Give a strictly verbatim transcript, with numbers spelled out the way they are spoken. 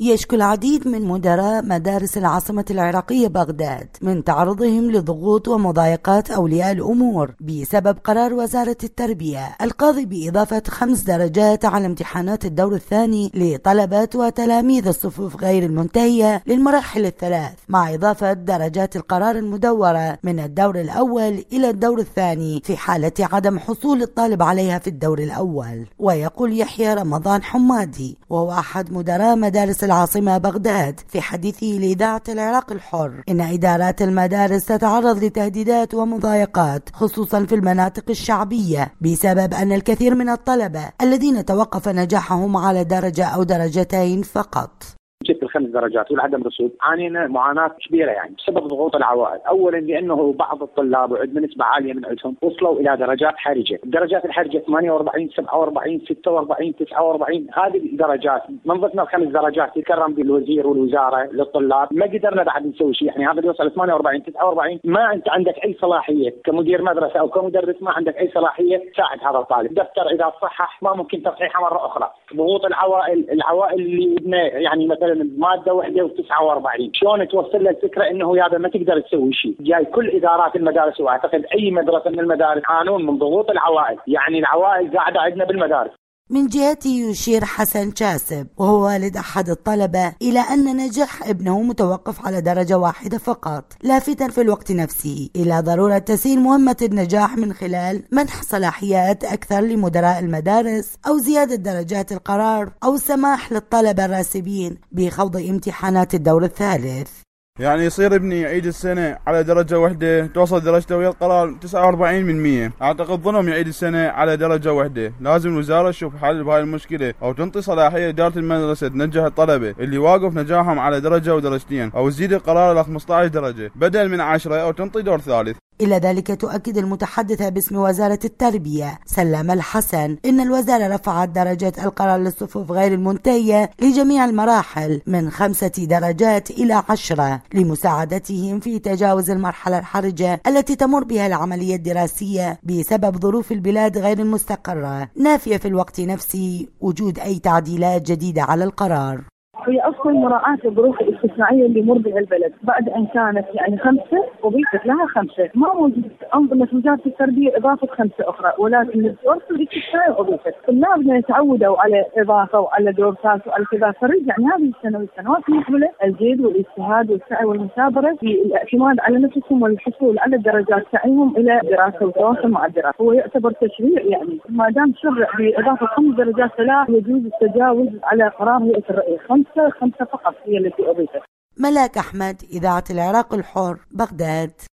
يشكو العديد من مدراء مدارس العاصمة العراقية بغداد من تعرضهم لضغوط ومضايقات أولياء الأمور بسبب قرار وزارة التربية القاضي بإضافة خمس درجات على امتحانات الدور الثاني لطلبة وتلاميذ الصفوف غير المنتهية للمراحل الثلاث، مع إضافة درجات القرار المدورة من الدور الأول إلى الدور الثاني في حالة عدم حصول الطالب عليها في الدور الأول. ويقول يحيى رمضان حمادي وهو أحد مدراء مدارس العاصمة بغداد في حديثه لإذاعة العراق الحر إن إدارات المدارس تتعرض لتهديدات ومضايقات خصوصا في المناطق الشعبية بسبب أن الكثير من الطلبة الذين توقف نجاحهم على درجة أو درجتين فقط. جبت الخمس درجات والعدم رسوب عانينا معاناة كبيرة يعني بسبب ضغوط العوائل. أولا لأنه بعض الطلاب وعندنا نسبة عالية من عندهم وصلوا إلى درجات حرجة، الدرجات الحرجة ثمانية وأربعين سبعة وأربعين ستة وأربعين تسعة وأربعين، هذه الدرجات من ضمن الخمس درجات يكرم بالوزير والوزارة للطلاب ما قدرنا بعد نسوي شيء، يعني هذا اللي وصل ثمانية وأربعين تسعة وأربعين ما أنت عندك أي صلاحية كمدير مدرسة أو كمدرس، ما عندك أي صلاحية تساعد هذا الطالب، دفتر إذا صحح ما ممكن تصحيحه مرة أخرى. ضغوط العوائل العوائل اللي يعني مثلا مادة واحدة وتسعة وأربعين، شلون توصل له الفكرة إنه هذا ما تقدر تسوي شيء؟ جاي كل إدارات المدارس وأعتقد أي مدرسة من المدارس قانون من ضغوط العوائل، يعني العوائل قاعدة عندنا بالمدارس. من جهته يشير حسن شاسب وهو والد أحد الطلبة إلى أن نجاح ابنه متوقف على درجة واحدة فقط، لافتا في الوقت نفسه إلى ضرورة تسهيل مهمة النجاح من خلال منح صلاحيات أكثر لمدراء المدارس أو زيادة درجات القرار أو السماح للطلبة الراسبين بخوض امتحانات الدور الثالث. يعني يصير ابني يعيد السنة على درجة واحدة توصل درجته ويا القرار تسعة وأربعين بالمئة، أعتقد ظلم يعيد السنة على درجة واحدة. لازم الوزارة تشوف حل بهاي المشكلة أو تنطي صلاحية إدارة المدرسة تنجح الطلبة اللي واقف نجاحهم على درجة ودرجتين، أو تزيد القرار إلى خمسة عشر درجة بدل من عشرة، أو تنطي دور ثالث. إلى ذلك تؤكد المتحدثة باسم وزارة التربية سلام الحسن إن الوزارة رفعت درجات القرار للصفوف غير المنتهية لجميع المراحل من خمسة درجات إلى عشرة لمساعدتهم في تجاوز المرحلة الحرجة التي تمر بها العملية الدراسية بسبب ظروف البلاد غير المستقرة، نافية في الوقت نفسه وجود أي تعديلات جديدة على القرار. هي أصلا مراعاة الظروف الاستثنائية اللي مر بها البلد، بعد أن كانت يعني خمسة وضيفت لها خمسة، ما موجود أنظمة وزارة التربية إضافة خمسة أخرى، ولكن الدور الاستثنائي أضيفت. طلابنا يتعودوا على إضافة وعلى دورات وعلى كذا، فرجع يعني هذه السنة والسنوات المقبلة الجيد والاجتهاد والسعي والمثابرة في الاعتماد على نفسهم والحصول على الدرجات، سعيهم إلى دراسة وتواصل مع الدراسة. هو يعتبر تشريع، يعني ما دام شرع بإضافة خمس درجات فلا يجوز التجاوز على قرار هيئة الرئيس. خمسة خمسة فقط هي التي أضيفت. ملاك أحمد، إذاعة العراق الحر، بغداد.